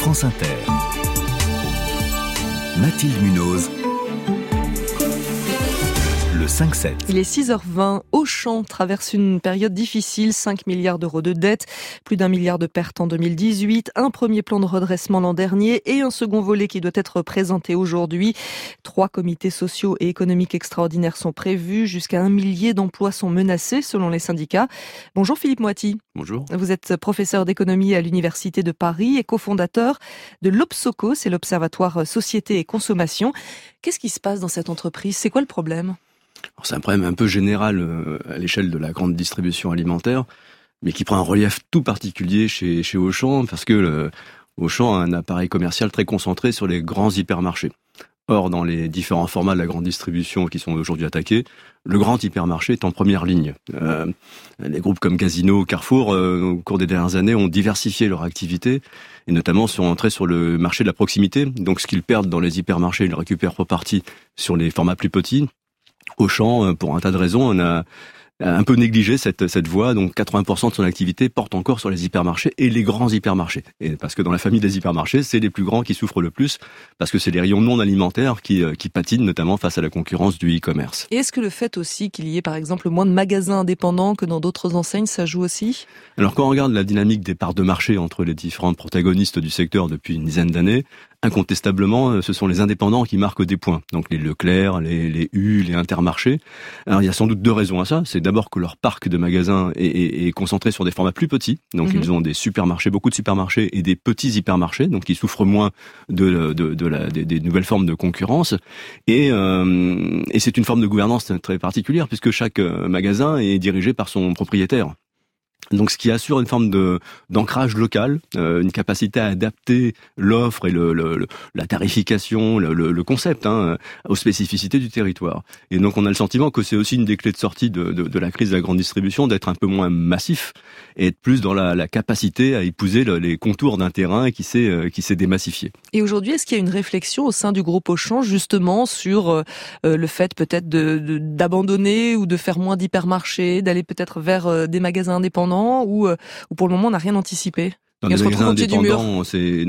France Inter. Mathilde Munoz. Le 5-7. Il est 6h20. Auchan traverse une période difficile. 5 milliards d'euros de dettes, plus d'1 milliard de pertes en 2018, un premier plan de redressement l'an dernier et un second volet qui doit être présenté aujourd'hui. 3 comités sociaux et économiques extraordinaires sont prévus. Jusqu'à 1 millier d'emplois sont menacés selon les syndicats. Bonjour Philippe Moiti. Bonjour. Vous êtes professeur d'économie à l'Université de Paris et cofondateur de l'Obsoco, c'est l'Observatoire Société et Consommation. Qu'est-ce qui se passe dans cette entreprise ? C'est quoi le problème ? Alors, c'est un problème un peu général à l'échelle de la grande distribution alimentaire, mais qui prend un relief tout particulier chez Auchan, parce que Auchan a un appareil commercial très concentré sur les grands hypermarchés. Or, dans les différents formats de la grande distribution qui sont aujourd'hui attaqués, le grand hypermarché est en première ligne. Les groupes comme Casino, Carrefour, au cours des dernières années, ont diversifié leur activité et notamment sont entrés sur le marché de la proximité. Donc, ce qu'ils perdent dans les hypermarchés, ils le récupèrent pour partie sur les formats plus petits. Auchan, pour un tas de raisons, on a un peu négligé cette voie, donc 80% de son activité porte encore sur les hypermarchés et les grands hypermarchés. Et parce que dans la famille des hypermarchés, c'est les plus grands qui souffrent le plus, parce que c'est les rayons non alimentaires qui patinent, notamment face à la concurrence du e-commerce. Et est-ce que le fait aussi qu'il y ait par exemple moins de magasins indépendants que dans d'autres enseignes, ça joue aussi ? Alors quand on regarde la dynamique des parts de marché entre les différents protagonistes du secteur depuis une dizaine d'années, incontestablement, ce sont les indépendants qui marquent des points. Donc les Leclerc, les U, les Intermarchés. Alors il y a sans doute 2 raisons à ça. C'est d'abord que leur parc de magasins est concentré sur des formats plus petits. Donc ils ont des supermarchés, beaucoup de supermarchés et des petits hypermarchés, donc ils souffrent moins des nouvelles formes de concurrence. Et c'est une forme de gouvernance très particulière puisque chaque magasin est dirigé par son propriétaire. Donc, ce qui assure une forme d'ancrage local, une capacité à adapter l'offre et la tarification, le concept, aux spécificités du territoire. Et donc, on a le sentiment que c'est aussi une des clés de sortie de la crise de la grande distribution, d'être un peu moins massif et être plus dans la capacité à épouser les contours d'un terrain qui s'est démassifié. Et aujourd'hui, est-ce qu'il y a une réflexion au sein du groupe Auchan, justement, sur le fait peut-être d'abandonner ou de faire moins d'hypermarchés, d'aller peut-être vers des magasins indépendants? Ou pour le moment on n'a rien anticipé? Dans les magasins indépendants,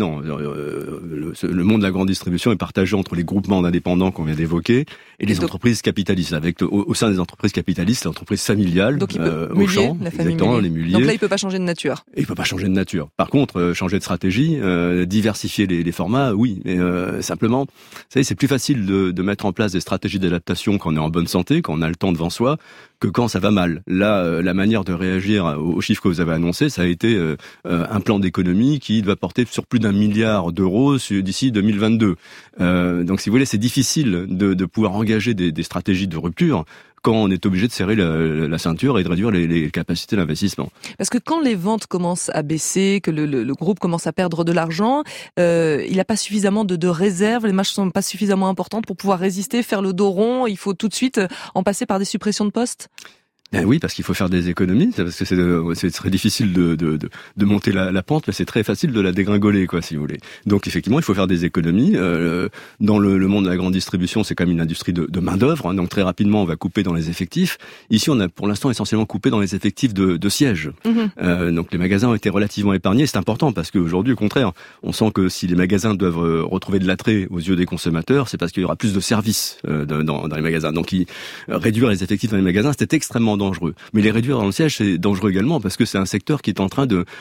le monde de la grande distribution est partagé entre les groupements d'indépendants qu'on vient d'évoquer et les entreprises capitalistes. Avec au sein des entreprises capitalistes, l'entreprise familiale, donc il peut Auchan, la famille les Mulliers. Donc là, il peut pas changer de nature. Et il peut pas changer de nature. Par contre, changer de stratégie, diversifier les formats, oui. Mais simplement, vous savez, c'est plus facile de mettre en place des stratégies d'adaptation quand on est en bonne santé, quand on a le temps devant soi, que quand ça va mal. Là, la manière de réagir aux chiffres que vous avez annoncés, ça a été un plan d'économie qui doit porter sur plus d'1 milliard d'euros d'ici 2022. Donc, si vous voulez, c'est difficile de pouvoir engager des stratégies de rupture quand on est obligé de serrer la ceinture et de réduire les capacités d'investissement. Parce que quand les ventes commencent à baisser, que le groupe commence à perdre de l'argent, il n'a pas suffisamment de réserves, les marges ne sont pas suffisamment importantes pour pouvoir résister, faire le dos rond, il faut tout de suite en passer par des suppressions de postes ? Oui, parce qu'il faut faire des économies, parce que c'est très difficile de monter la pente, mais c'est très facile de la dégringoler, si vous voulez. Donc effectivement, il faut faire des économies. Dans le monde de la grande distribution, c'est quand même une industrie de main-d'œuvre, donc très rapidement, on va couper dans les effectifs. Ici, on a pour l'instant essentiellement coupé dans les effectifs de sièges. Donc les magasins ont été relativement épargnés. C'est important parce qu'aujourd'hui, au contraire, on sent que si les magasins doivent retrouver de l'attrait aux yeux des consommateurs, c'est parce qu'il y aura plus de services dans les magasins. Donc réduire les effectifs dans les magasins, c'était extrêmement dangereux. Mais les réduire dans le siège, c'est dangereux également parce que c'est un secteur qui est en train de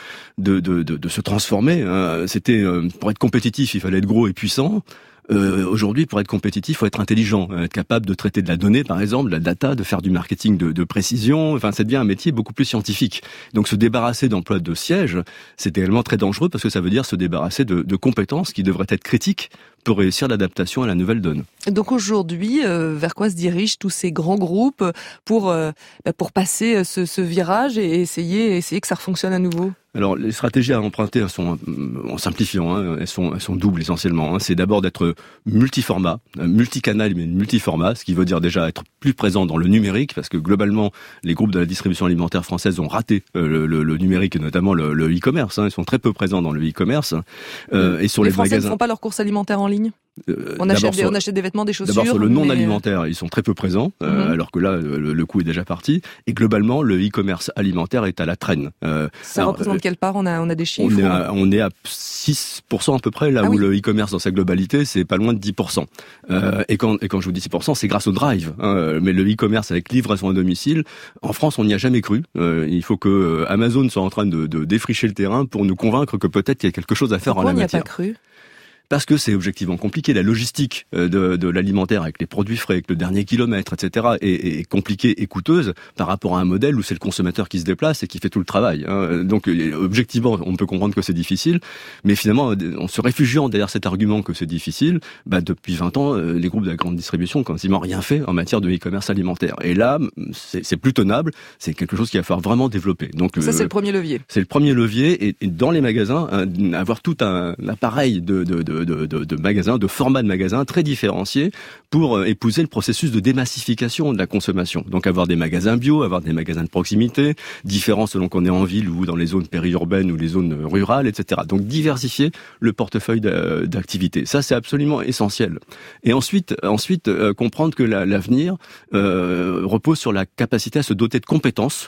se transformer. C'était pour être compétitif, il fallait être gros et puissant. Aujourd'hui, pour être compétitif, il faut être intelligent, être capable de traiter de la donnée, par exemple, de la data, de faire du marketing de précision. Enfin, ça devient un métier beaucoup plus scientifique. Donc, se débarrasser d'emplois de siège, c'est également très dangereux parce que ça veut dire se débarrasser de compétences qui devraient être critiques pour réussir l'adaptation à la nouvelle donne. Donc aujourd'hui, vers quoi se dirigent tous ces grands groupes pour passer ce virage et essayer que ça fonctionne à nouveau ? Alors, les stratégies à emprunter sont, en simplifiant, elles sont doubles essentiellement. C'est d'abord d'être multiformat, multicanal mais multiformat, ce qui veut dire déjà être plus présent dans le numérique, parce que globalement, les groupes de la distribution alimentaire française ont raté le numérique et notamment le e-commerce. Ils sont très peu présents dans le e-commerce. Et sur les les Français magasins. ne font pas leurs courses alimentaires en ligne ? On achète des vêtements, des chaussures. D'abord sur le non alimentaire, ils sont très peu présents, alors que là le coup est déjà parti. Et globalement, le e-commerce alimentaire est à la traîne. Ça représente quelle part? On a des chiffres. On est à 6% à peu près, là où le e-commerce dans sa globalité, c'est pas loin de 10%. Et quand je vous dis 6%, c'est grâce au drive. Mais le e-commerce avec livraison à domicile, en France, on n'y a jamais cru. Il faut que Amazon soit en train de défricher le terrain pour nous convaincre que peut-être il y a quelque chose à faire en la matière. Pourquoi on n'y a pas cru? Parce que c'est objectivement compliqué. La logistique de l'alimentaire avec les produits frais, avec le dernier kilomètre, etc. est compliquée et coûteuse par rapport à un modèle où c'est le consommateur qui se déplace et qui fait tout le travail. Donc objectivement, on peut comprendre que c'est difficile, mais finalement, en se réfugiant derrière cet argument que c'est difficile, depuis 20 ans, les groupes de la grande distribution n'ont quasiment rien fait en matière de e-commerce alimentaire. Et là, c'est plus tenable. C'est quelque chose qu'il va falloir vraiment développer. Donc ça, c'est le premier levier. C'est le premier levier. Et dans les magasins, avoir tout un appareil de magasins, de format de magasins très différenciés pour épouser le processus de démassification de la consommation. Donc avoir des magasins bio, avoir des magasins de proximité, différents selon qu'on est en ville ou dans les zones périurbaines ou les zones rurales, etc. Donc diversifier le portefeuille d'activités. Ça, c'est absolument essentiel. Et ensuite comprendre que l'avenir repose sur la capacité à se doter de compétences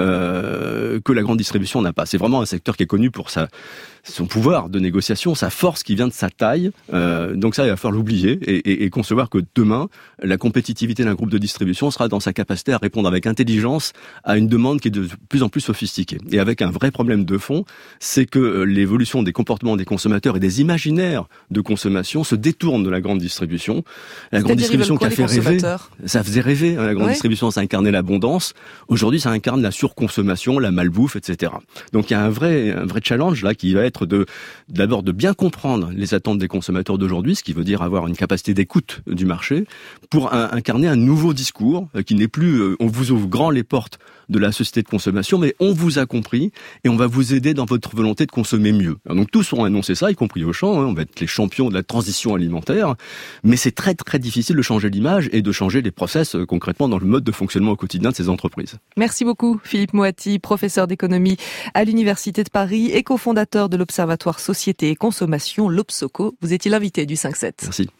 que la grande distribution n'a pas. C'est vraiment un secteur qui est connu pour son pouvoir de négociation, sa force qui vient de sa taille. Donc ça, il va falloir l'oublier et concevoir que demain, la compétitivité d'un groupe de distribution sera dans sa capacité à répondre avec intelligence à une demande qui est de plus en plus sophistiquée. Et avec un vrai problème de fond, c'est que l'évolution des comportements des consommateurs et des imaginaires de consommation se détournent de la grande distribution. La grande distribution qui a fait rêver, ça faisait rêver. La grande distribution, ça incarnait l'abondance. Aujourd'hui, ça incarne la surconsommation, la malbouffe, etc. Donc il y a un vrai challenge là qui va être d'abord de bien comprendre les attentes des consommateurs d'aujourd'hui, ce qui veut dire avoir une capacité d'écoute du marché, pour incarner un nouveau discours qui n'est plus on vous ouvre grand les portes de la société de consommation, mais on vous a compris et on va vous aider dans votre volonté de consommer mieux. Alors donc tous ont annoncé ça, y compris Auchan, on va être les champions de la transition alimentaire, mais c'est très très difficile de changer l'image et de changer les process concrètement dans le mode de fonctionnement au quotidien de ces entreprises. Merci beaucoup Philippe Moati, professeur d'économie à l'Université de Paris et cofondateur de l'Observatoire Société et Consommation, l'Obsoco. Vous étiez l'invité du 5-7. Merci.